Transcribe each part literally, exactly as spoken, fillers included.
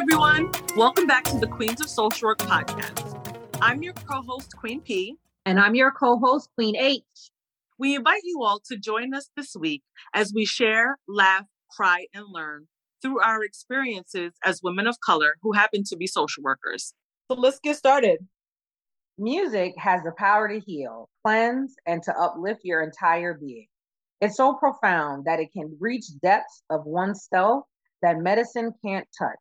everyone. Welcome back to the Queens of Social Work podcast. I'm your co-host, Queen P. And I'm your co-host, Queen H. We invite you all to join us this week as we share, laugh, cry, and learn through our experiences as women of color who happen to be social workers. So let's get started. Music has the power to heal, cleanse, and to uplift your entire being. It's so profound that it can reach depths of oneself that medicine can't touch.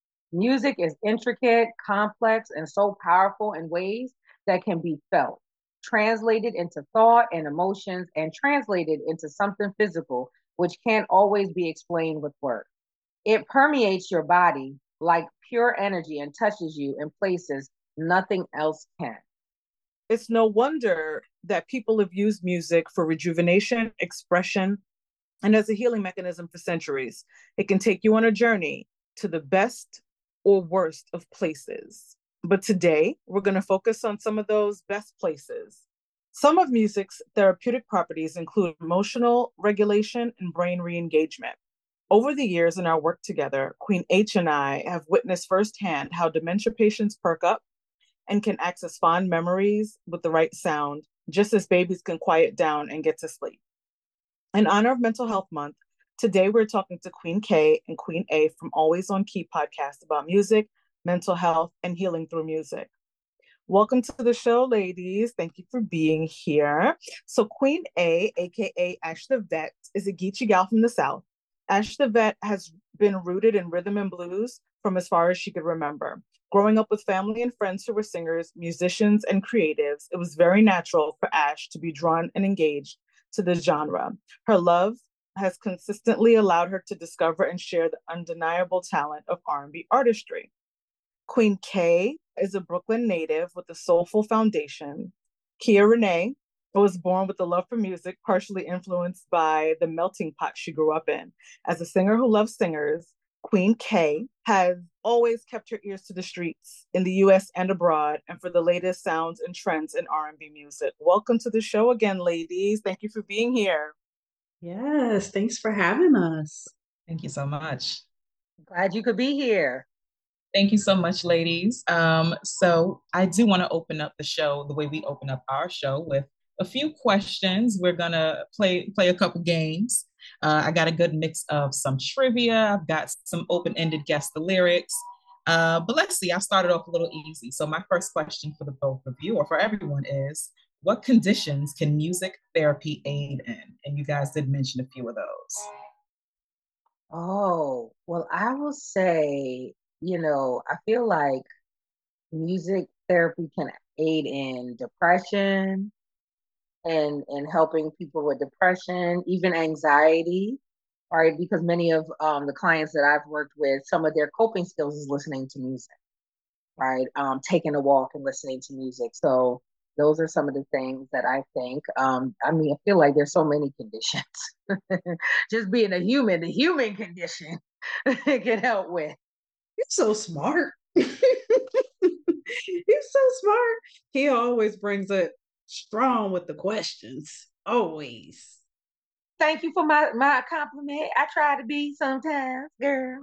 Music is intricate, complex, and so powerful in ways that can be felt, translated into thought and emotions, and translated into something physical, which can't always be explained with words. It permeates your body like pure energy and touches you in places nothing else can. It's no wonder that people have used music for rejuvenation, expression, and as a healing mechanism for centuries. It can take you on a journey to the best or worst of places. But today, we're going to focus on some of those best places. Some of music's therapeutic properties include emotional regulation and brain re-engagement. Over the years in our work together, Queen H and I have witnessed firsthand how dementia patients perk up and can access fond memories with the right sound, just as babies can quiet down and get to sleep. In honor of Mental Health Month, today we're talking to Queen K and Queen A from Always on Key podcast about music, mental health, and healing through music. Welcome to the show, ladies. Thank you for being here. So Queen A, aka Ash the Vet, is a Geechee gal from the South. Ash the Vet has been rooted in rhythm and blues from as far as she could remember. Growing up with family and friends who were singers, musicians, and creatives, it was very natural for Ash to be drawn and engaged to the genre. Her love has consistently allowed her to discover and share the undeniable talent of R and B artistry. Queen K is a Brooklyn native with a soulful foundation. Kia Renee was born with a love for music, partially influenced by the melting pot she grew up in. As a singer who loves singers, Queen K has always kept her ears to the streets in the U S and abroad, and for the latest sounds and trends in R and B music. Welcome to the show again, ladies. Thank you for being here. Yes, thanks for having us. Thank you so much. Glad you could be here. Thank you so much, ladies. Um, so I do want to open up the show the way we open up our show with a few questions. We're gonna play play a couple games. Uh, I got a good mix of some trivia. I've got some open-ended guess the lyrics. Uh, but let's see, I started off a little easy. So my first question for the both of you or for everyone is, what conditions can music therapy aid in? And you guys did mention a few of those. Oh, well, I will say, you know, I feel like music therapy can aid in depression and and helping people with depression, even anxiety, right? Because many of um, the clients that I've worked with, some of their coping skills is listening to music, right? Um, taking a walk and listening to music. So those are some of the things that I think. Um, I mean, I feel like there's so many conditions. Just being a human, the human condition can help with. You're so smart. You're so smart. He always brings it strong with the questions. Always. Thank you for my, my compliment. I try to be sometimes, girl.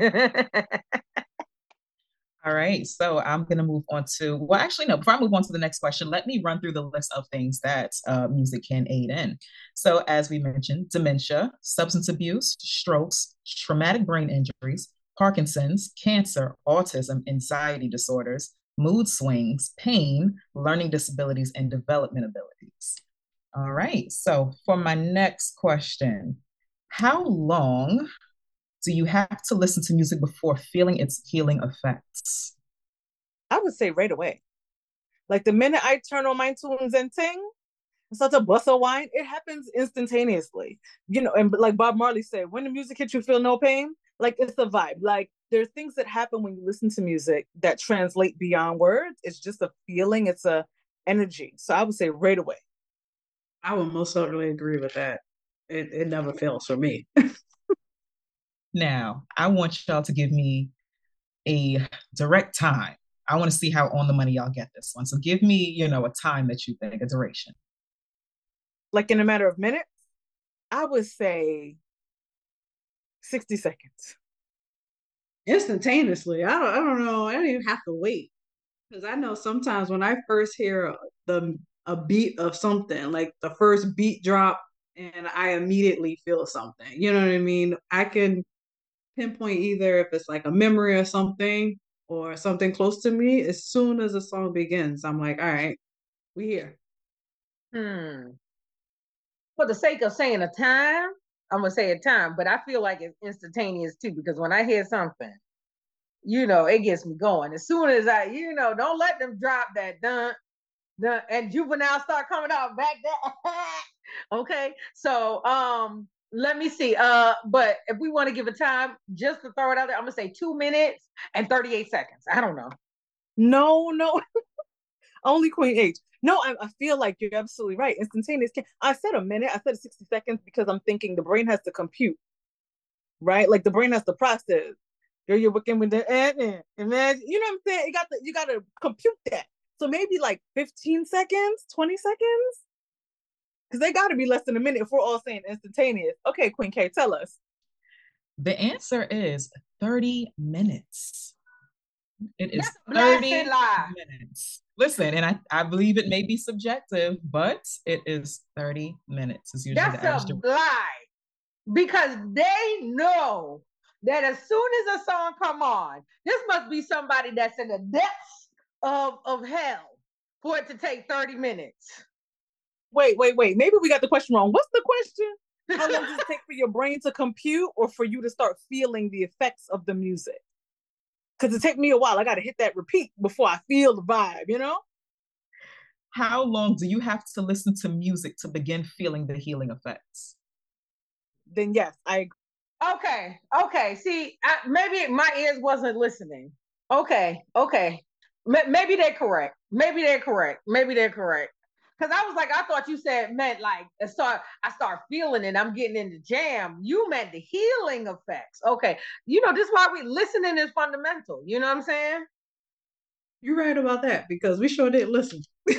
All right, so I'm going to move on to, well, actually, no, before I move on to the next question, let me run through the list of things that uh, music can aid in. So as we mentioned, dementia, substance abuse, strokes, traumatic brain injuries, Parkinson's, cancer, autism, anxiety disorders, mood swings, pain, learning disabilities, and development abilities. All right, so for my next question, how long do you have to listen to music before feeling its healing effects? I would say right away. Like the minute I turn on my tunes and sing, and start to bust a wine, it happens instantaneously. You know, and like Bob Marley said, when the music hits you, feel no pain. Like it's the vibe. Like there are things that happen when you listen to music that translate beyond words. It's just a feeling. It's a energy. So I would say right away. I would most certainly agree with that. It it never fails for me. Now, I want y'all to give me a direct time. I want to see how on the money y'all get this one. So give me, you know, a time that you think, a duration. Like in a matter of minutes, I would say sixty seconds. Instantaneously. I don't I don't know. I don't even have to wait. Because I know sometimes when I first hear the a beat of something, like the first beat drop, and I immediately feel something. You know what I mean? I can pinpoint either if it's like a memory or something or something close to me. As soon as the song begins, I'm like, all right, we here. Hmm. For the sake of saying a time, I'm gonna say a time, but I feel like it's instantaneous too, because when I hear something, you know, it gets me going. As soon as I, you know, don't let them drop that dun dun and juvenile start coming out back that. Okay. So um let me see. Uh, but if we want to give a time, just to throw it out there, I'm gonna say two minutes and thirty-eight seconds. I don't know. No, no. Only Queen H. No, I, I feel like you're absolutely right. Instantaneous. I said a minute. I said sixty seconds because I'm thinking the brain has to compute, right? Like the brain has to process. Girl, you're working with the eh, imagine. You know what I'm saying? You got to you got to compute that. So maybe like fifteen seconds, twenty seconds, because they got to be less than a minute if we're all saying instantaneous. Okay, Queen K, tell us. The answer is thirty minutes. It is That's thirty minutes. Listen, and I, I believe it may be subjective, but it is thirty minutes. Is usually That's the average. a lie. Because they know that as soon as a song come on, this must be somebody that's in the depths of, of hell for it to take thirty minutes. Wait, wait, wait. Maybe we got the question wrong. What's the question? How long does it take for your brain to compute or for you to start feeling the effects of the music? Because it take me a while. I got to hit that repeat before I feel the vibe, you know? How long do you have to listen to music to begin feeling the healing effects? Then yes, I agree. Okay, okay. See, I, maybe my ears wasn't listening. Okay, okay. M- maybe they're correct. Maybe they're correct. Maybe they're correct. Because I was like, I thought you said meant like start. I start feeling it. I'm getting in the jam. You meant the healing effects. Okay, you know this is why we listening is fundamental. You know what I'm saying? You're right about that because we sure didn't listen. We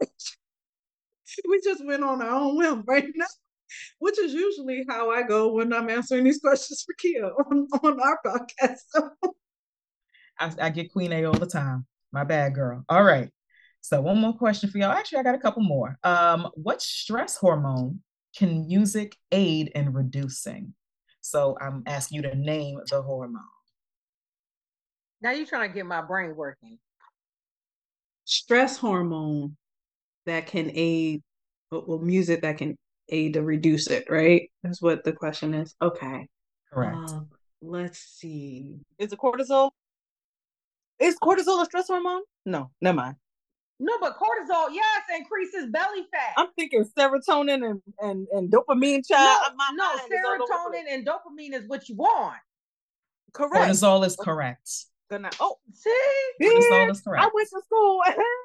just went on our own whim right now, which is usually how I go when I'm answering these questions for Kia on, on our podcast. So. I, I get Queen A all the time. My bad, girl. All right. So one more question for y'all. Actually, I got a couple more. Um, what stress hormone can music aid in reducing? So I'm asking you to name the hormone. Now you're trying to get my brain working. Stress hormone that can aid, well, music that can aid to reduce it, right? That's what the question is. Okay. Correct. Uh, let's see. Is it cortisol? Is cortisol a stress hormone? No, never mind. No, but cortisol, yes, increases belly fat. I'm thinking serotonin and, and, and dopamine, child. No, no serotonin and dopamine is what you want. Correct. Cortisol is correct. Good night. Oh, see? Cortisol is correct. I went to school.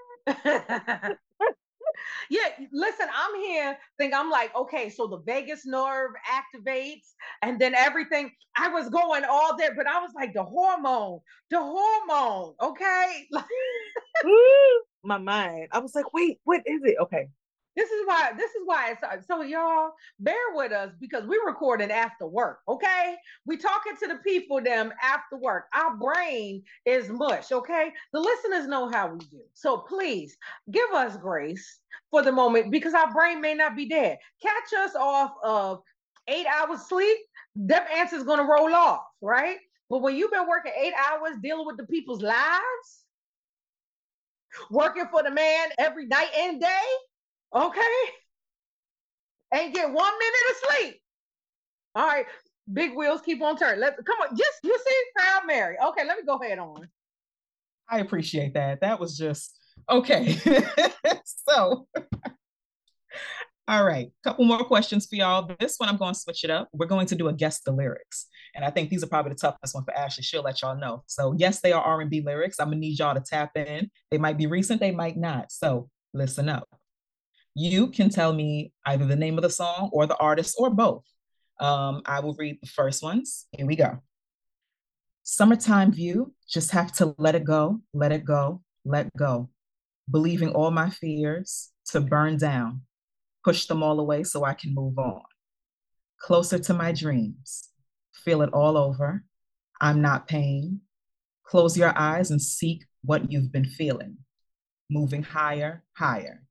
Yeah, listen, I'm here, think I'm like, okay, so the vagus nerve activates and then everything. I was going all there, but I was like, the hormone, the hormone, okay? My mind. I was like, wait, what is it? Okay. This is why, this is why it's so y'all bear with us because we're recording after work, okay? We talking to the people them after work. Our brain is mush, okay? The listeners know how we do. So please give us grace for the moment because our brain may not be dead. Catch us off of eight hours sleep, that answer is gonna roll off, right? But when you've been working eight hours dealing with the people's lives, working for the man every night and day, okay? And get one minute of sleep. All right, big wheels keep on turning. Let's come on. Just you see, Proud Mary. Okay, let me go ahead on. I appreciate that. That was just okay. So, all right, couple more questions for y'all. This one I'm going to switch it up. We're going to do a guess the lyrics, and I think these are probably the toughest one for Ashley. She'll let y'all know. So, yes, they are R and B lyrics. I'm gonna need y'all to tap in. They might be recent, they might not. So, listen up. You can tell me either the name of the song or the artist or both. Um, I will read the first ones. Here we go. Summertime view, just have to let it go, let it go, let go. Believing all my fears to burn down, push them all away so I can move on. Closer to my dreams, feel it all over. I'm not pain. Close your eyes and seek what you've been feeling. Moving higher, higher.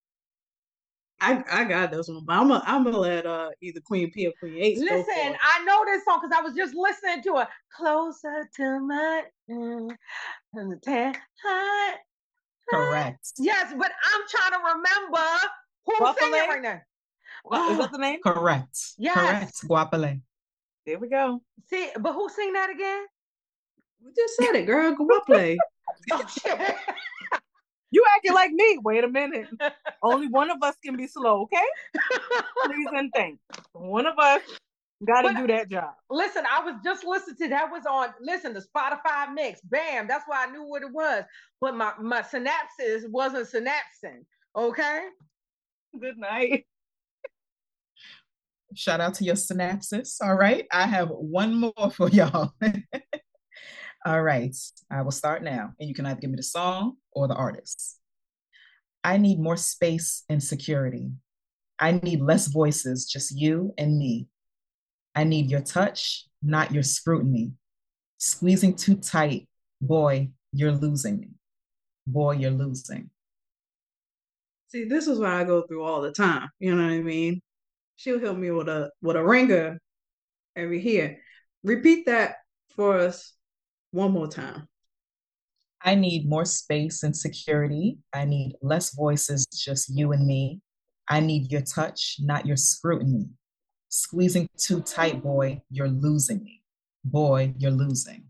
I I got this one, but I'm gonna I'm gonna let uh either Queen P or Queen H go for Listen, it. I know this song because I was just listening to it. Closer to my mm, and the tan heart. Correct. Yes, but I'm trying to remember who's singing Guapale? right now. Is Oh, that the name? Correct. yes. Correct. Guapale. There we go. See, but who sing that again? We just said it, girl. Go up play. Oh shit. You acting like me. Wait a minute. Only one of us can be slow, okay? Please and thanks. One of us got to But- do that job. Listen, I was just listening to that was on listen the Spotify mix. Bam, that's why I knew what it was. But my my synapses wasn't synapsing. Okay. Good night. Shout out to your synapses. All right. I have one more for y'all. All right. I will start now. And you can either give me the song or the artist. I need more space and security. I need less voices, just you and me. I need your touch, not your scrutiny. Squeezing too tight, boy, you're losing me. Boy, you're losing. See, this is what I go through all the time. You know what I mean? She'll help me with a with a ringer every here. Repeat that for us one more time. I need more space and security. I need less voices, just you and me. I need your touch, not your scrutiny. Squeezing too tight, boy, you're losing me. Boy, you're losing.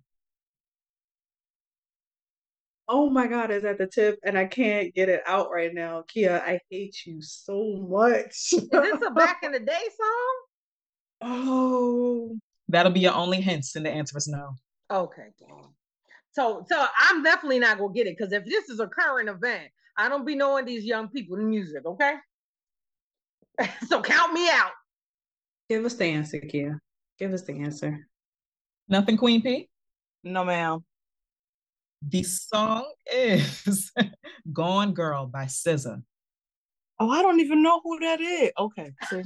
Oh my God, it's at the tip and I can't get it out right now. Kia, I hate you so much. Is this a back in the day song? Oh. That'll be your only hints, and the answer is no. Okay, damn. So so I'm definitely not gonna get it because if this is a current event, I don't be knowing these young people in music, okay? So count me out. Give us the answer, Kia. Give us the answer. Nothing, Queen P? No, ma'am. The song is Gone Girl by S Z A. Oh, I don't even know who that is. Okay. See?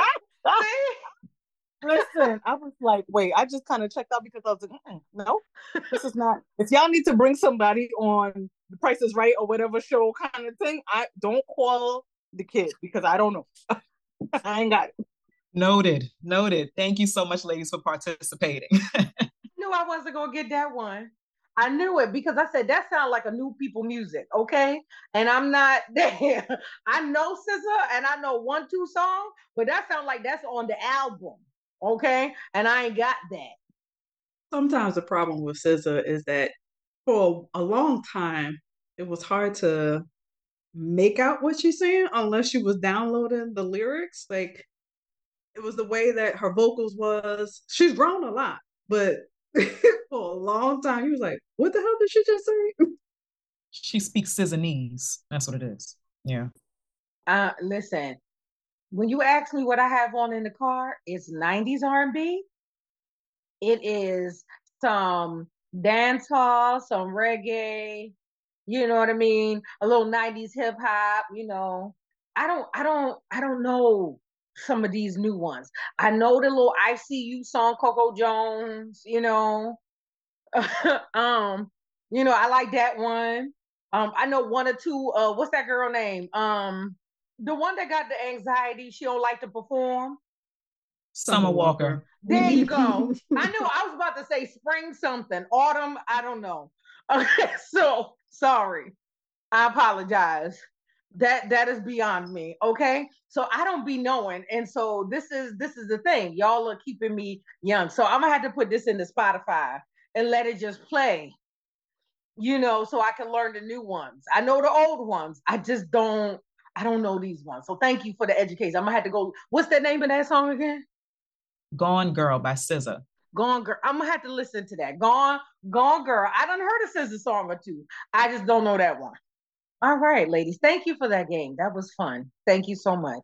Listen, I was like, wait, I just kind of checked out because I was like, mm, no, this is not. If y'all need to bring somebody on The Price is Right or whatever show kind of thing, I don't call the kid because I don't know. I ain't got it. Noted. Noted. Thank you so much, ladies, for participating. Knew I wasn't gonna get that one. I knew it because I said that sounds like a new people music, okay? And I'm not there. I know S Z A and I know one two song, but that sounds like that's on the album, okay? And I ain't got that. Sometimes the problem with S Z A is that for a long time, it was hard to make out what she's saying unless you was downloading the lyrics. Like it was the way that her vocals was. She's grown a lot, but for a long time, he was like, "What the hell did she just say?" She speaks Scissonese. That's what it is. Yeah. Uh, listen, when you ask me what I have on in the car, it's nineties R and B. It is some dancehall, some reggae. You know what I mean? A little nineties hip hop. You know, I don't, I don't, I don't know some of these new ones. I know the little I C U song, Coco Jones. You know, um, you know, I like that one. Um, I know one or two. Uh, what's that girl name? Um, the one that got the anxiety. She don't like to perform. Summer Walker. There you go. I knew I was about to say spring something, autumn. I don't know. Okay, so sorry. I apologize. That that is beyond me. Okay, so I don't be knowing, and so this is this is the thing. Y'all are keeping me young, so I'm gonna have to put this into Spotify and let it just play. You know, so I can learn the new ones. I know the old ones. I just don't. I don't know these ones. So thank you for the education. I'm gonna have to go. What's the name of that song again? Gone Girl by S Z A. Gone Girl. I'm gonna have to listen to that. Gone, Gone Girl. I done heard a S Z A song or two. I just don't know that one. All right, ladies. Thank you for that game. That was fun. Thank you so much.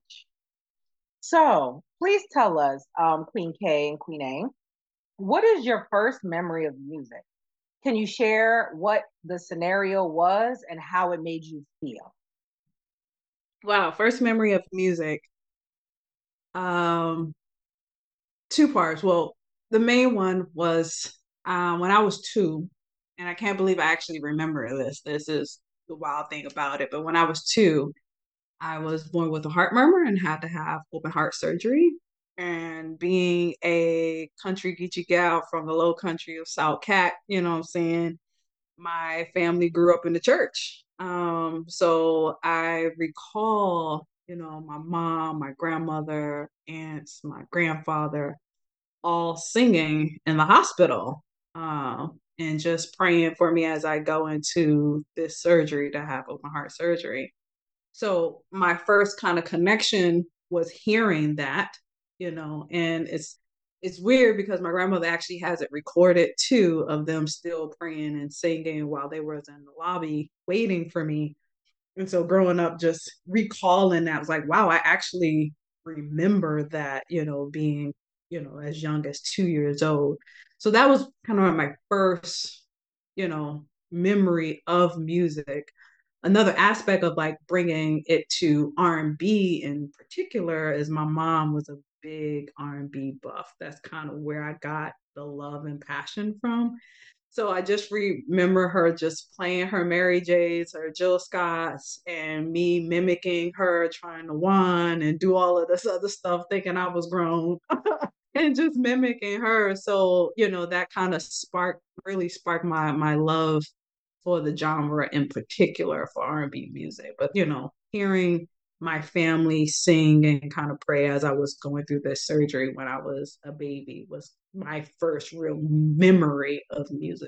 So please tell us, um, Queen K and Queen A, what is your first memory of music? Can you share what the scenario was and how it made you feel? Wow, first memory of music. Um, two parts. Well, the main one was um, when I was two, and I can't believe I actually remember this. This is the wild thing about it. But when I was two, I was born with a heart murmur and had to have open heart surgery. And being a country Geechee gal from the low country of South Cat, you know what I'm saying? My family grew up in the church. Um, so I recall, you know, my mom, my grandmother, aunts, my grandfather all singing in the hospital, um, and just praying for me as I go into this surgery to have open heart surgery. So my first kind of connection was hearing that, you know, and it's it's weird because my grandmother actually has it recorded too of them still praying and singing while they were in the lobby waiting for me. And so growing up, just recalling that was like, wow, I actually remember that, you know, being, you know, as young as two years old. So that was kind of my first, you know, memory of music. Another aspect of like bringing it to R and B in particular is my mom was a big R and B buff. That's kind of where I got the love and passion from. So I just remember her just playing her Mary J's, her Jill Scotts, and me mimicking her, trying to whine and do all of this other stuff, thinking I was grown and just mimicking her. So, you know, that kind of sparked, really sparked my my love for the genre in particular for R and B music. But, you know, hearing my family sing and kind of pray as I was going through this surgery when I was a baby was my first real memory of music.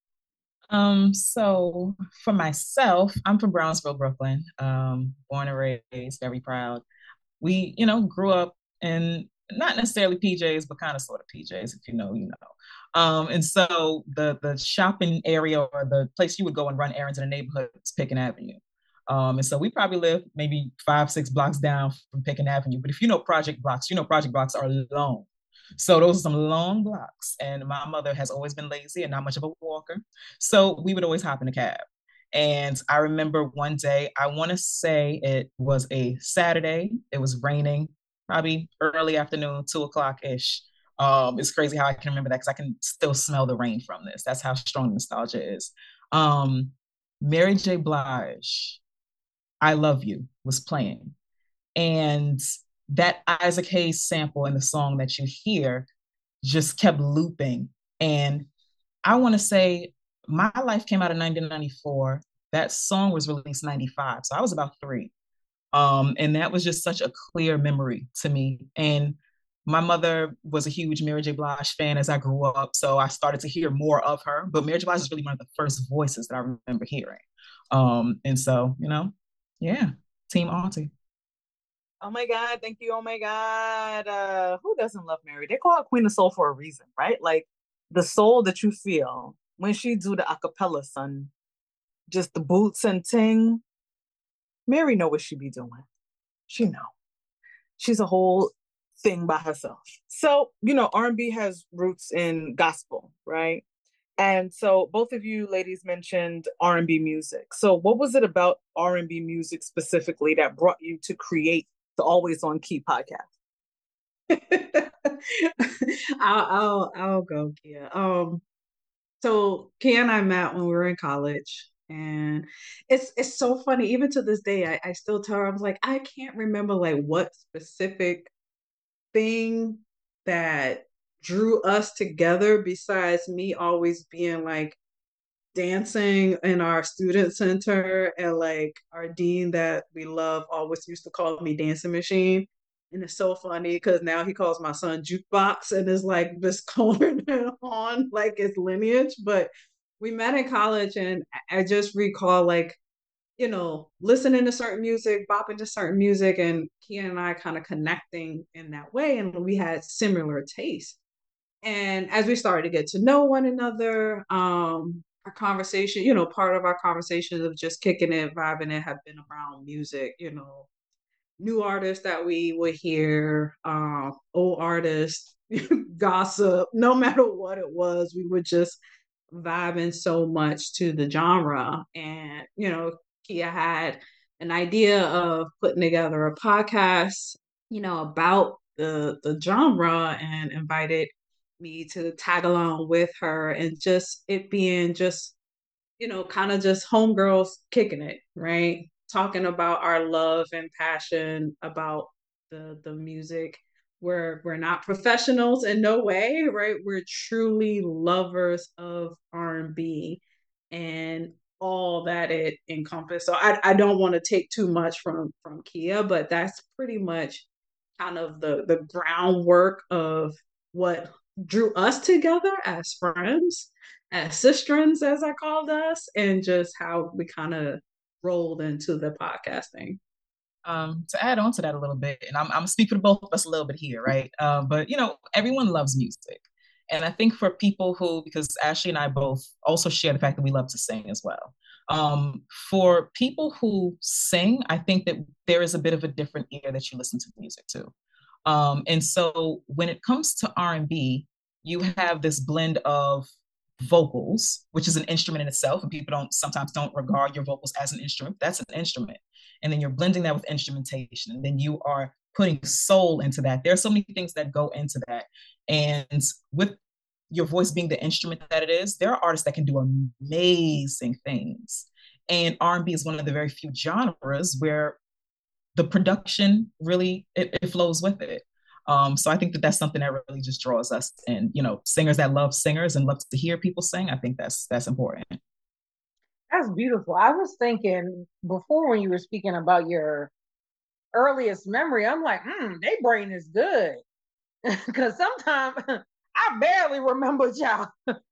Um, so for myself, I'm from Brownsville, Brooklyn. Um, born and raised, very proud. We, you know, grew up in not necessarily P Js, but kind of sort of P Js, if you know, you know. Um, and so the the shopping area or the place you would go and run errands in the neighborhood is Picken Avenue. Um, and so we probably live maybe five, six blocks down from Picken Avenue. But if you know project blocks, you know project blocks are long. So those are some long blocks. And my mother has always been lazy and not much of a walker. So we would always hop in a cab. And I remember one day, I want to say it was a Saturday. It was raining, probably early afternoon, two o'clock ish. Um, it's crazy how I can remember that because I can still smell the rain from this. That's how strong nostalgia is. Um, Mary J. Blige, I Love You, was playing. And that Isaac Hayes sample in the song that you hear just kept looping. And I want to say My Life came out in nineteen ninety-four. That song was released in ninety-five. So I was about three. Um, and that was just such a clear memory to me. And my mother was a huge Mary J. Blige fan as I grew up. So I started to hear more of her. But Mary J. Blige is really one of the first voices that I remember hearing. Um, and so, you know, yeah, Team Auntie. Oh my God, thank you. Oh my God. Uh, who doesn't love Mary? They call her Queen of Soul for a reason, right? Like the soul that you feel when she do the acapella, son. Just the boots and ting. Mary know what she be doing. She know. She's a whole thing by herself. So, you know, R and B has roots in gospel, right? And so both of you ladies mentioned R and B music. So what was it about R and B music specifically that brought you to create the Always on Key podcast? I'll, I'll I'll go, Kia. Um, so Kia and I met when we were in college, and it's it's so funny. Even to this day, I, I still tell her, I was like, I can't remember like what specific thing that drew us together besides me always being like dancing in our student center, and like our dean that we love always used to call me dancing machine. And it's so funny because now he calls my son jukebox and is like just calling it on like it's lineage. But we met in college, and I just recall like, you know, listening to certain music, bopping to certain music, and Kia and I kind of connecting in that way. And we had similar tastes. And as we started to get to know one another, um, our conversation, you know, part of our conversations of just kicking it, vibing it, have been around music, you know, new artists that we would hear, um, old artists, gossip, no matter what it was, we would just vibing so much to the genre. And, you know, Kia had an idea of putting together a podcast, you know, about the the genre, and invited me to tag along with her, and just it being just, you know, kind of just homegirls kicking it, right? Talking about our love and passion about the the music. We're we're not professionals in no way, right? We're truly lovers of R and B and all that it encompasses. So I, I don't want to take too much from from Kia, but that's pretty much kind of the the groundwork of what drew us together as friends, as sistrins, as I called us, and just how we kind of rolled into the podcasting. Um, to add on to that a little bit, and I'm, I'm speaking for both of us a little bit here, right? Um, but you know, everyone loves music. And I think for people who, because Ashley and I both also share the fact that we love to sing as well. Um, for people who sing, I think that there is a bit of a different ear that you listen to music to. Um, and so when it comes to R and B, you have this blend of vocals, which is an instrument in itself, and people don't sometimes don't regard your vocals as an instrument. That's an instrument. And then you're blending that with instrumentation, and then you are putting soul into that. There are so many things that go into that. And with your voice being the instrument that it is, there are artists that can do amazing things. And R and B is one of the very few genres where the production really, it, it flows with it. Um, so I think that that's something that really just draws us in. You know, singers that love singers and love to hear people sing. I think that's that's important. That's beautiful. I was thinking before when you were speaking about your earliest memory, I'm like, hmm, their brain is good. Because sometimes I barely remember y'all.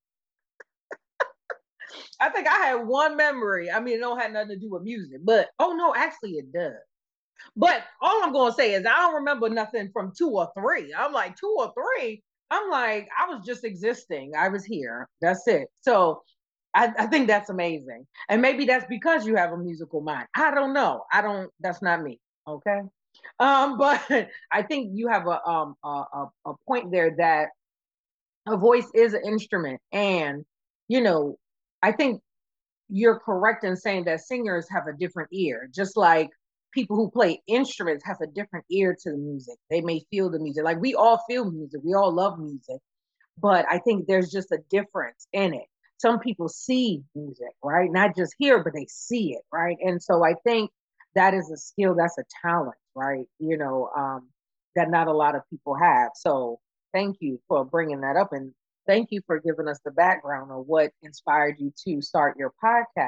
I think I had one memory. I mean, it don't have nothing to do with music, but oh no, actually it does. But all I'm gonna say is I don't remember nothing from two or three. I'm like, two or three. I'm like, I was just existing. I was here. That's it. So I, I think that's amazing. And maybe that's because you have a musical mind. I don't know. I don't, that's not me. Okay. Um, but I think you have a um a, a, a point there that a voice is an instrument. And, you know, I think you're correct in saying that singers have a different ear, just like people who play instruments have a different ear to the music. They may feel the music. Like we all feel music, we all love music, but I think there's just a difference in it. Some people see music, right? Not just hear, but they see it, right? And so I think that is a skill, that's a talent, right? You know, um, that not a lot of people have. So thank you for bringing that up. And thank you for giving us the background of what inspired you to start your podcast.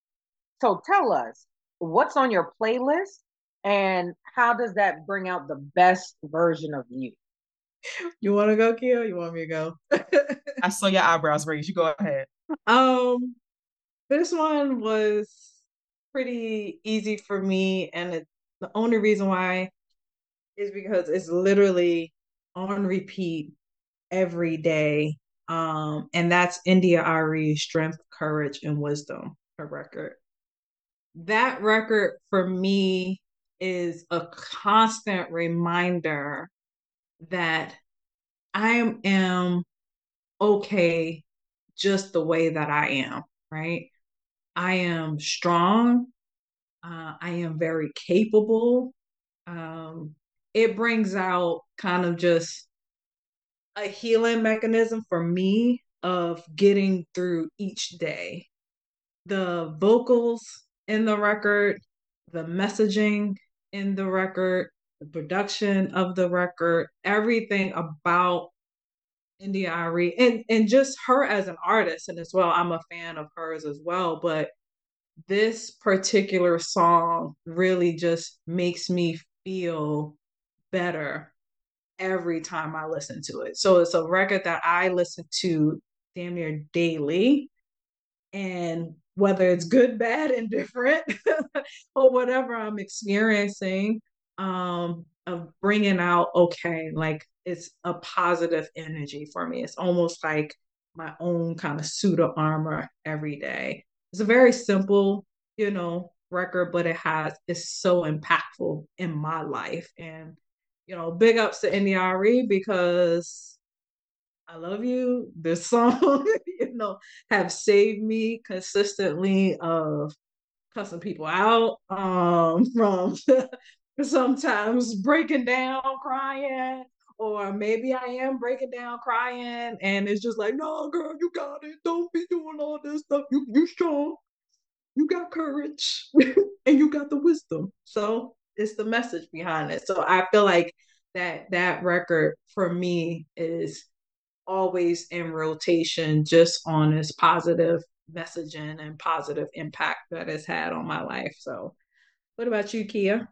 So tell us, what's on your playlist and how does that bring out the best version of you? You want to go, Kia? You want me to go? I saw your eyebrows raised. You go ahead. Um, this one was pretty easy for me, and it, the only reason why is because it's literally on repeat every day. Um, and that's India.Arie, Strength, Courage, and Wisdom, her record. That record for me is a constant reminder that I am okay just the way that I am, right? I am strong. Uh, I am very capable. Um, it brings out kind of just a healing mechanism for me of getting through each day. The vocals in the record, the messaging in the record, the production of the record, everything about India.Arie, and and just her as an artist, and as well, I'm a fan of hers as well. But this particular song really just makes me feel better every time I listen to it. So it's a record that I listen to damn near daily, and whether it's good, bad, and different, or whatever I'm experiencing, um, of bringing out, okay, like it's a positive energy for me. It's almost like my own kind of suit of armor every day. It's a very simple, you know, record, but it has, it's so impactful in my life. And, you know, big ups to India.Arie because I love you. This song, you know, have saved me consistently of cussing people out, um, from sometimes breaking down, crying, or maybe I am breaking down crying and it's just like, no, girl, you got it. Don't be doing all this stuff. You you strong. You got courage and you got the wisdom. So it's the message behind it. So I feel like that that record for me is always in rotation just on this positive messaging and positive impact that it's had on my life. So what about you, Kia?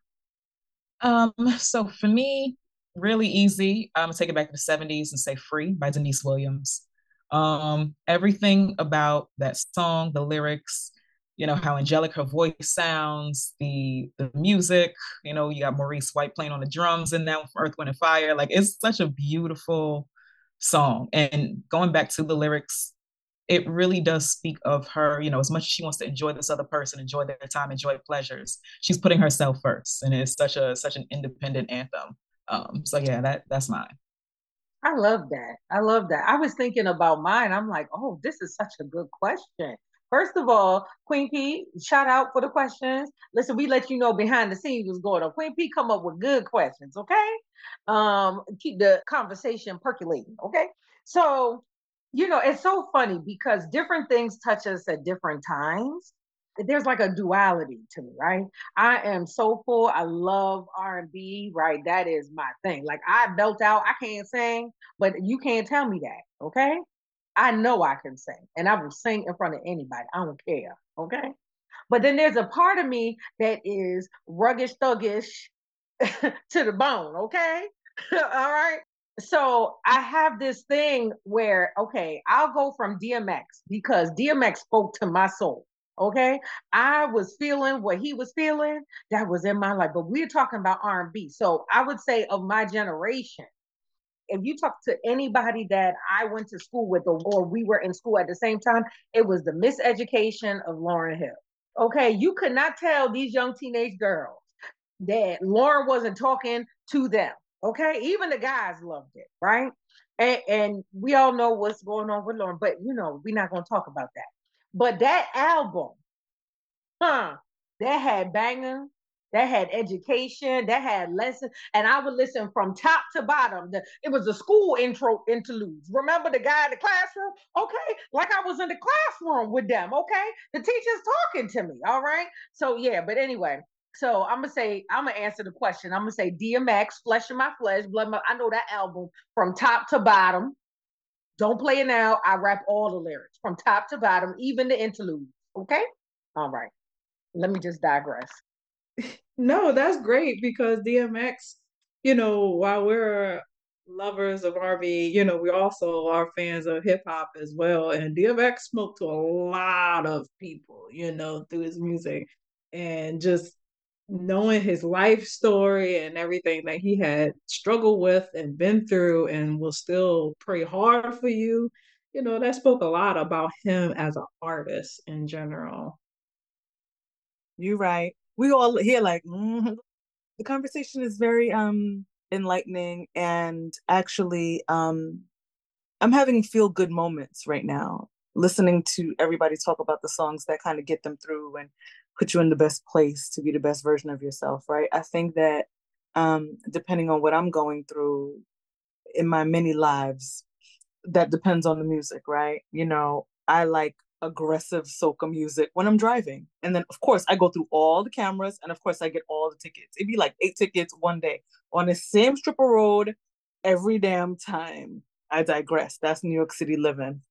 Um, so for me, really easy. I'm gonna take it back to the seventies and say Free by Denise Williams. Um, everything about that song, the lyrics, you know, how angelic her voice sounds, the the music, you know, you got Maurice White playing on the drums in that Earth, Wind and Fire. Like it's such a beautiful song. And going back to the lyrics, it really does speak of her, you know, as much as she wants to enjoy this other person, enjoy their time, enjoy pleasures, she's putting herself first. And it's such a such an independent anthem. Um, so yeah, that that's mine. I love that. I love that. I was thinking about mine. I'm like, oh, this is such a good question. First of all, Queen P, shout out for the questions. Listen, we let you know behind the scenes what's going on. Queen P come up with good questions, okay? Um, keep the conversation percolating, okay? So, you know, it's so funny because different things touch us at different times. There's like a duality to me, right? I am soulful. I love R and B, right? That is my thing. Like I belt out. I can't sing, but you can't tell me that, okay? I know I can sing, and I will sing in front of anybody. I don't care, okay? But then there's a part of me that is ruggish, thuggish to the bone, okay? All right. So I have this thing where, okay, I'll go from D M X because D M X spoke to my soul. Okay, I was feeling what he was feeling. That was in my life. But we're talking about R and B. So I would say of my generation, if you talk to anybody that I went to school with or, or we were in school at the same time, it was the miseducation of Lauryn Hill. Okay, you could not tell these young teenage girls that Lauryn wasn't talking to them. Okay, even the guys loved it, right? And, and we all know what's going on with Lauryn, but you know, we're not going to talk about that. But that album, huh, that had bangers, that had education, that had lessons, and I would listen from top to bottom. The, it was a school intro interludes. Remember the guy in the classroom? Okay, like I was in the classroom with them. Okay, the teacher's talking to me. All right, so yeah, but anyway. So I'm gonna say I'm gonna answer the question. I'm gonna say D M X, Flesh of My Flesh, Blood. My, I know that album from top to bottom. Don't play it now. I rap all the lyrics from top to bottom, even the interludes. Okay? All right. Let me just digress. No, that's great because D M X, you know, while we're lovers of R and B, you know, we also are fans of hip hop as well. And D M X spoke to a lot of people, you know, through his music. And just knowing his life story and everything that he had struggled with and been through and will still pray hard for you, you know, that spoke a lot about him as an artist in general. You're right. We all here like mm-hmm. The conversation is very um enlightening and actually um I'm having feel good moments right now listening to everybody talk about the songs that kind of get them through and put you in the best place to be the best version of yourself, right? I think that um depending on what I'm going through in my many lives, that depends on the music, right? You know, I like aggressive soca music when I'm driving. And then of course I go through all the cameras and of course I get all the tickets. It'd be like eight tickets one day on the same strip of road every damn time. I digress. That's New York City living.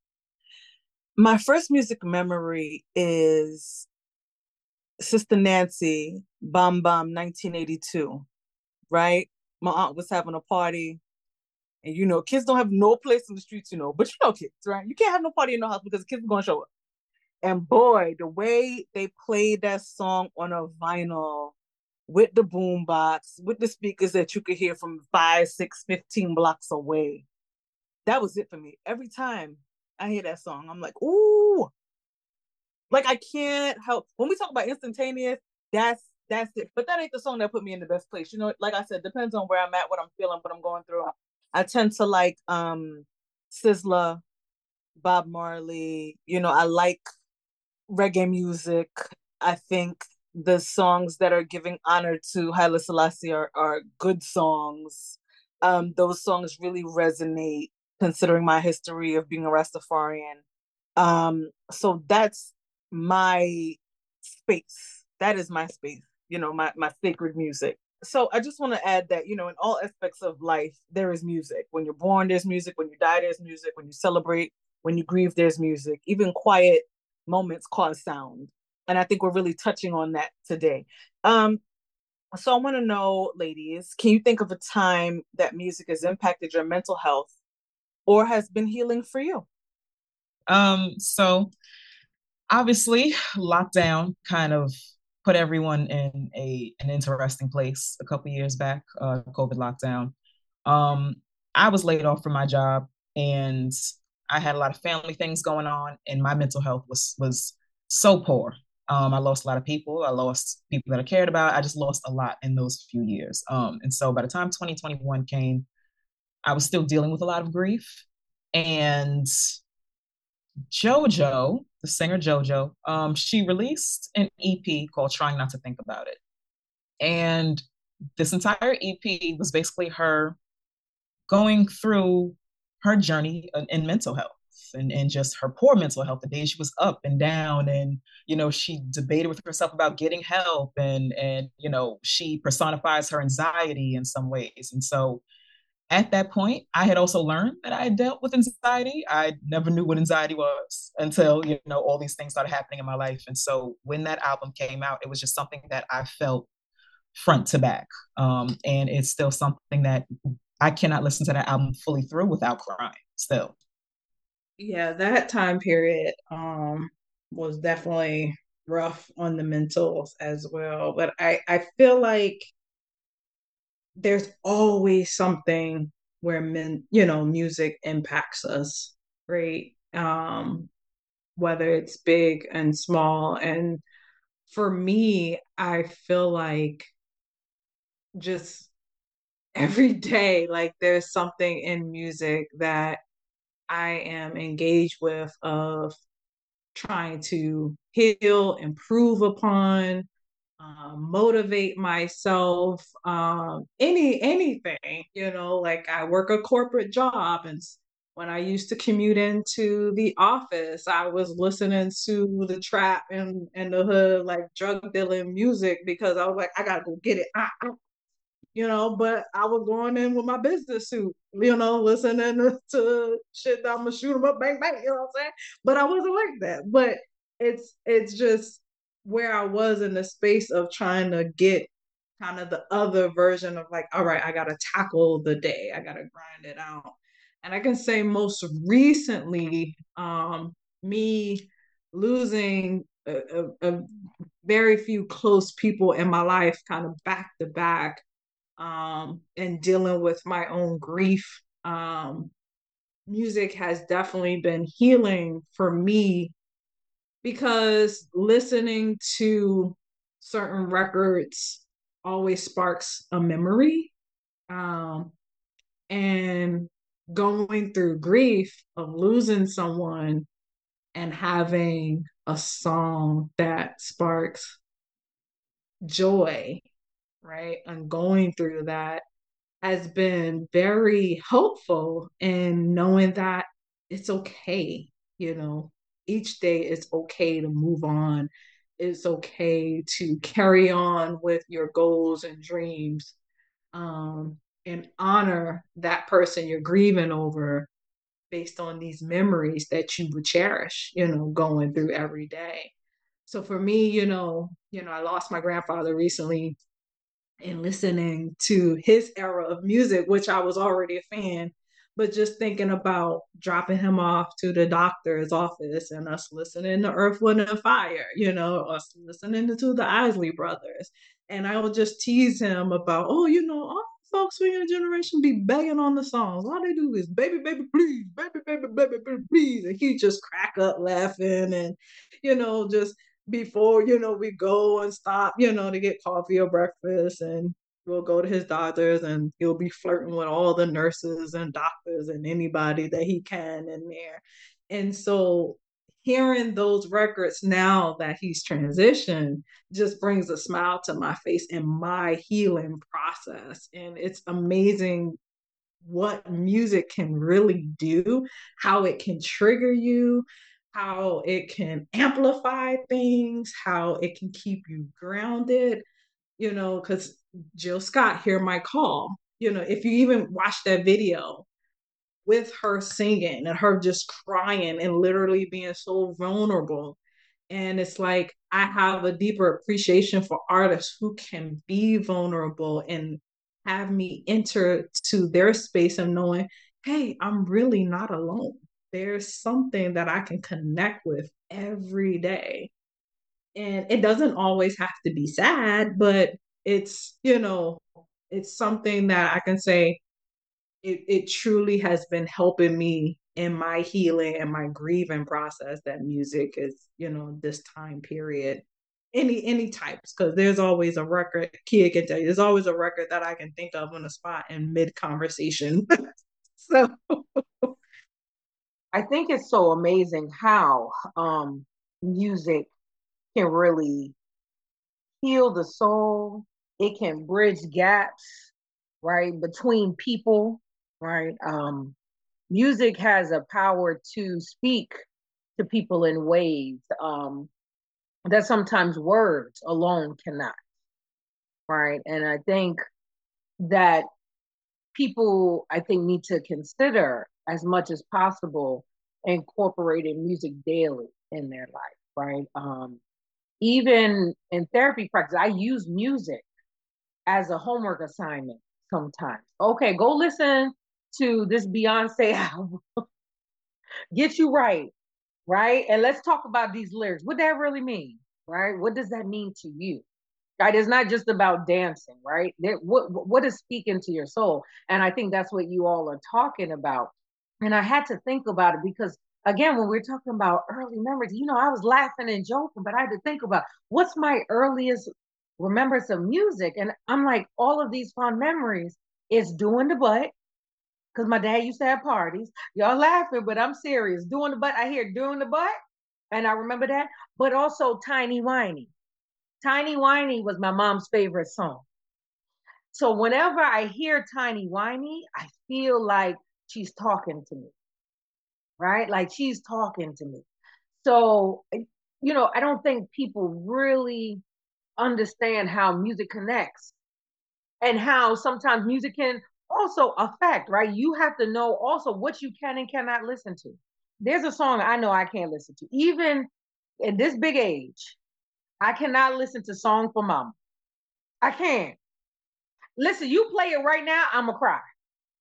My first music memory is Sister Nancy, Bam Bam, nineteen eighty-two, right? My aunt was having a party. And you know, kids don't have no place in the streets, you know, but you know kids, right? You can't have no party in no house because the kids are gonna show up. And boy, the way they played that song on a vinyl with the boombox, with the speakers that you could hear from five, six, fifteen blocks away. That was it for me. Every time I hear that song, I'm like, ooh. Like I can't help when we talk about instantaneous, that's that's it. But that ain't the song that put me in the best place. You know, like I said, depends on where I'm at, what I'm feeling, what I'm going through. I tend to like um Sizzla, Bob Marley. You know, I like reggae music. I think the songs that are giving honor to Haile Selassie are, are good songs. Um, those songs really resonate considering my history of being a Rastafarian. Um, so that's my space. That is my space, you know, my, my sacred music. So I just want to add that, you know, in all aspects of life, there is music. When you're born, there's music. When you die, there's music. When you celebrate, when you grieve, there's music. Even quiet moments cause sound. And I think we're really touching on that today. Um, so I want to know, ladies, can you think of a time that music has impacted your mental health or has been healing for you? Um, so obviously, lockdown kind of put everyone in a an interesting place a couple years back, uh, COVID lockdown. Um, I was laid off from my job and I had a lot of family things going on, and my mental health was was so poor. Um, I lost a lot of people. I lost people that I cared about. I just lost a lot in those few years. Um, and so by the time twenty twenty-one came, I was still dealing with a lot of grief. And JoJo, the singer JoJo, um, she released an E P called Trying Not to Think About It. And this entire E P was basically her going through her journey in, in mental health and, and just her poor mental health, the days she was up and down. And, you know, she debated with herself about getting help, and, and, you know, she personifies her anxiety in some ways. And so at that point, I had also learned that I had dealt with anxiety. I never knew what anxiety was until, you know, all these things started happening in my life. And so when that album came out, it was just something that I felt front to back. Um, and it's still something that I cannot listen to that album fully through without crying still. Yeah, that time period um was definitely rough on the mentals as well. But I, I feel like there's always something where men, you know, music impacts us, right? Um, whether it's big and small. And for me, I feel like just every day, like there's something in music that I am engaged with of trying to heal, improve upon, um, motivate myself, um, any anything, you know, like I work a corporate job, and when I used to commute into the office, I was listening to the trap and and the hood, like drug dealing music, because I was like, I gotta go get it. Ah, ah, you know, but I was going in with my business suit, you know, listening to, to shit that I'm gonna shoot them up, bang, bang, you know what I'm saying? But I wasn't like that. But it's it's just where I was in the space of trying to get kind of the other version of like, all right, I gotta tackle the day, I gotta grind it out. And I can say most recently, um, me losing a, a, a very few close people in my life kind of back to back, um, and dealing with my own grief, um, music has definitely been healing for me, because listening to certain records always sparks a memory. Um, and going through grief of losing someone and having a song that sparks joy, right? And going through that has been very helpful in knowing that it's okay, you know, each day it's okay to move on. It's okay to carry on with your goals and dreams, um, and honor that person you're grieving over based on these memories that you would cherish, you know, going through every day. So for me, you know, you know, I lost my grandfather recently, and listening to his era of music, which I was already a fan, but just thinking about dropping him off to the doctor's office and us listening to Earth, Wind, and Fire, you know, us listening to the Isley Brothers. And I would just tease him about, oh, you know, all folks from your generation be begging on the songs. All they do is baby, baby, please, baby, baby, baby, baby, please. And he just crack up laughing, and, you know, just before, you know, we go and stop, you know, to get coffee or breakfast, and we'll go to his doctor's, and he'll be flirting with all the nurses and doctors and anybody that he can in there. And so hearing those records now that he's transitioned just brings a smile to my face in my healing process. And it's amazing what music can really do, how it can trigger you, how it can amplify things, how it can keep you grounded, you know, because Jill Scott, Hear My Call, you know, if you even watch that video with her singing and her just crying and literally being so vulnerable. And it's like, I have a deeper appreciation for artists who can be vulnerable and have me enter to their space of knowing, hey, I'm really not alone. There's something that I can connect with every day. And it doesn't always have to be sad, but it's, you know, it's something that I can say it, it truly has been helping me in my healing and my grieving process, that music is, you know, this time period. Any any types, because there's always a record, Kia can tell you, there's always a record that I can think of on the spot in mid conversation. So I think it's so amazing how um, music can really heal the soul. It can bridge gaps, right, between people, right? Um, music has a power to speak to people in ways um, that sometimes words alone cannot, right? And I think that people, I think, need to consider as much as possible incorporating music daily in their life, right? Um, even in therapy practice, I use music as a homework assignment sometimes. Okay, go listen to this Beyonce album, get you right, right? And let's talk about these lyrics. What that really mean, right? What does that mean to you? Right? It's not just about dancing, right? What what is speaking to your soul? And I think that's what you all are talking about. And I had to think about it because again, when we're talking about early memories, you know, I was laughing and joking, but I had to think about what's my earliest remembrance of music. And I'm like, all of these fond memories is doing the butt. Because my dad used to have parties. Y'all laughing, but I'm serious. Doing the butt. I hear doing the butt. And I remember that. But also Tiny Whiny. Tiny Whiny was my mom's favorite song. So whenever I hear Tiny Whiny, I feel like she's talking to me, right? Like she's talking to me. So, you know, I don't think people really understand how music connects and how sometimes music can also affect, right? You have to know also what you can and cannot listen to. There's a song I know I can't listen to, even in this big age. I cannot listen to Song for Mama. I can't. Listen, you play it right now, I'm gonna cry.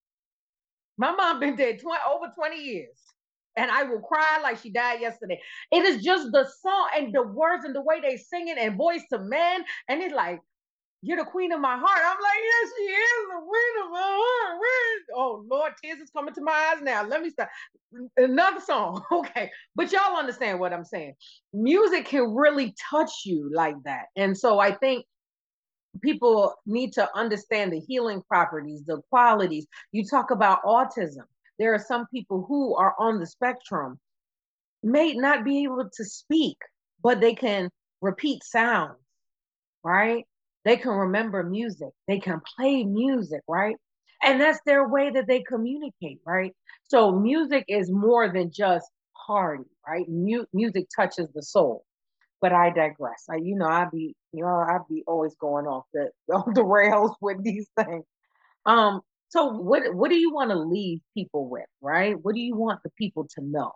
My mom been dead twenty, over twenty years. And I will cry like she died yesterday. It is just the song and the words and the way they sing it and voice to men. And it's like, you're the queen of my heart. I'm like, yes, she is the queen of my heart. Oh, Lord, tears is coming to my eyes now. Let me stop. Another song. Okay. But y'all understand what I'm saying. Music can really touch you like that. And so I think people need to understand the healing properties, the qualities. You talk about autism. There are some people who are on the spectrum, may not be able to speak, but they can repeat sounds, right? They can remember music. They can play music, right? And that's their way that they communicate, right? So music is more than just party, right? Mu- music touches the soul. But I digress. I, you know, I be, you know, I be always going off the off the rails with these things. Um, so what what do you want to leave people with, right? What do you want the people to know?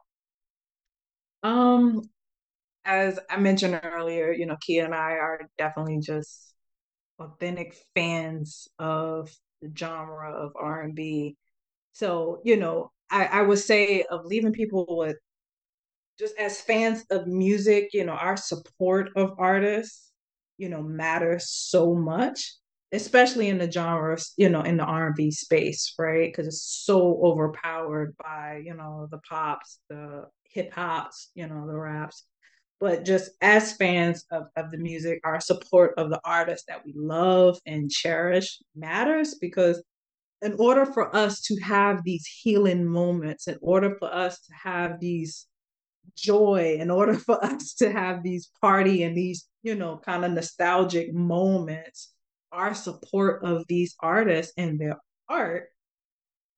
um as I mentioned earlier, you know, Kia and I are definitely just authentic fans of the genre of R and B. So, you know, I, I would say of leaving people with, just as fans of music, you know, our support of artists, you know, matters so much, especially in the genres, you know, in the R and B space, right? Because it's so overpowered by, you know, the pops, the hip hops, you know, the raps. But just as fans of, of the music, our support of the artists that we love and cherish matters, because in order for us to have these healing moments, in order for us to have these joy, in order for us to have these party and these, you know, kind of nostalgic moments, our support of these artists and their art,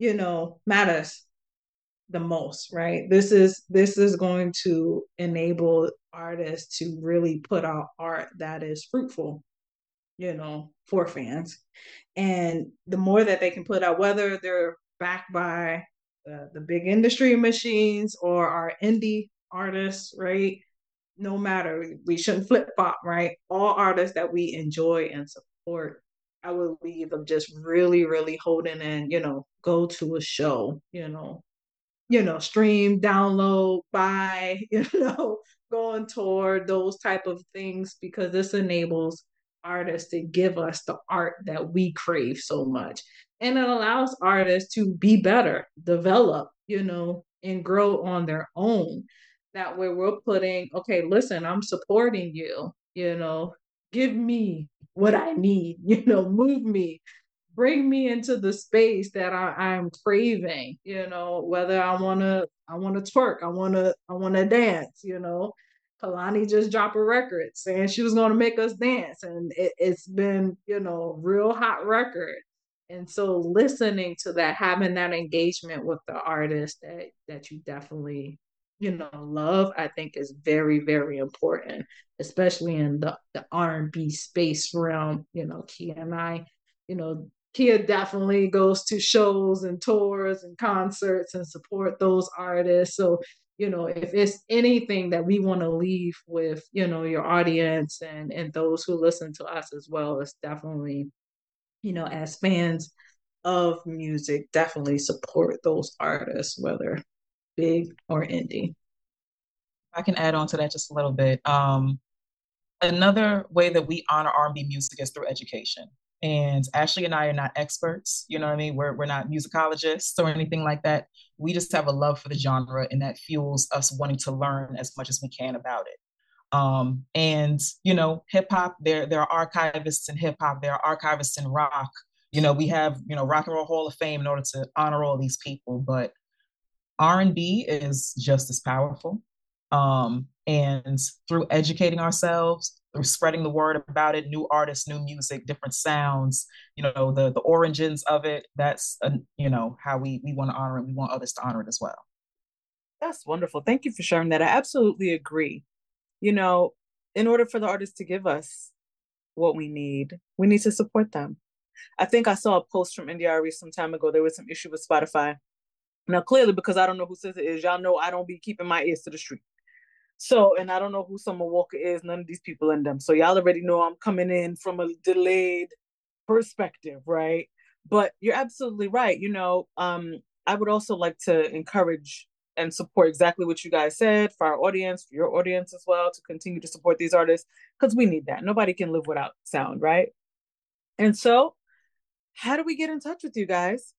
you know, matters the most, right? This is this is going to enable artists to really put out art that is fruitful, you know, for fans. And the more that they can put out, whether they're backed by uh, the big industry machines or our indie artists, right? No matter, we shouldn't flip flop, right? All artists that we enjoy and support, I would leave them just really, really holding in, you know, go to a show, you know, you know, stream, download, buy, you know, go on tour, those type of things, because this enables artists to give us the art that we crave so much. And it allows artists to be better, develop, you know, and grow on their own. That way we're putting, okay, listen, I'm supporting you, you know, give me what I need, you know, move me, bring me into the space that I, I'm craving, you know, whether I wanna I wanna twerk, I wanna I wanna dance, you know. Kalani just dropped a record saying she was gonna make us dance, and it, it's been, you know, real hot record. And so listening to that, having that engagement with the artist that that you definitely, you know, love, I think is very, very important, especially in the, the R and B space realm. You know, Kia and I, you know, Kia definitely goes to shows and tours and concerts and support those artists. So, you know, if it's anything that we want to leave with, you know, your audience and, and those who listen to us as well, it's definitely, you know, as fans of music, definitely support those artists, whether big or indie. I can add on to that just a little bit. Um, another way that we honor R and B music is through education. And Ashley and I are not experts, you know what I mean? We're, we're not musicologists or anything like that. We just have a love for the genre, and that fuels us wanting to learn as much as we can about it. Um, and, you know, hip hop, there, there are archivists in hip hop, there are archivists in rock. You know, we have, you know, Rock and Roll Hall of Fame in order to honor all these people, but R and B is just as powerful. Um, and through educating ourselves, through spreading the word about it, new artists, new music, different sounds, you know, the the origins of it, that's, uh, you know, how we, we want to honor it. We want others to honor it as well. That's wonderful. Thank you for sharing that. I absolutely agree. You know, in order for the artists to give us what we need, we need to support them. I think I saw a post from N D R E some time ago. There was some issue with Spotify. Now, clearly, because I don't know who says it is, y'all know I don't be keeping my ears to the street. So, and I don't know who Summer Walker is, none of these people in them. So y'all already know I'm coming in from a delayed perspective, right? But you're absolutely right. You know, um, I would also like to encourage and support exactly what you guys said for our audience, for your audience as well, to continue to support these artists, because we need that. Nobody can live without sound, right? And so, how do we get in touch with you guys?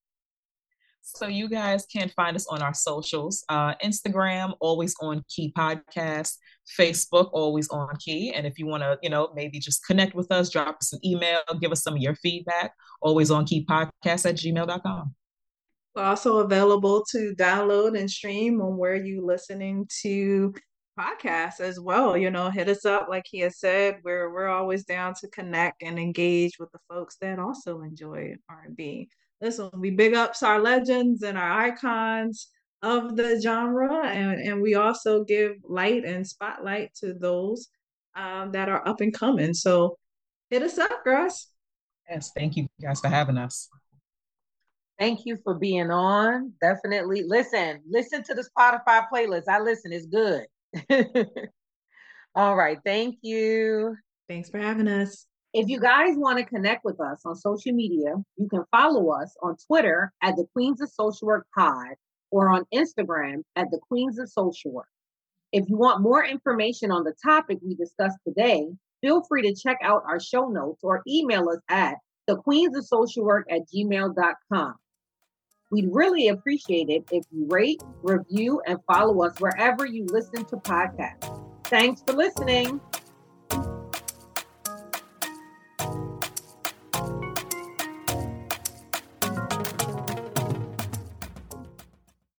So you guys can find us on our socials, uh, Instagram, Always On Key Podcast, Facebook, Always On Key. And if you want to, you know, maybe just connect with us, drop us an email, give us some of your feedback, Always On Key Podcast at gmail dot com. We're also available to download and stream on where you listening to podcasts as well. You know, hit us up, like he has said. We're we're always down to connect and engage with the folks that also enjoy R and B. Listen, we big ups our legends and our icons of the genre, and, and we also give light and spotlight to those um, that are up and coming. So hit us up, girls. Yes, thank you guys for having us. Thank you for being on. Definitely. Listen, listen to the Spotify playlist. I listen, it's good. All right. Thank you. Thanks for having us. If you guys want to connect with us on social media, you can follow us on Twitter at the Queens of Social Work Pod or on Instagram at the Queens of Social Work. If you want more information on the topic we discussed today, feel free to check out our show notes or email us at the queens of social work at gmail dot com. We'd really appreciate it if you rate, review, and follow us wherever you listen to podcasts. Thanks for listening.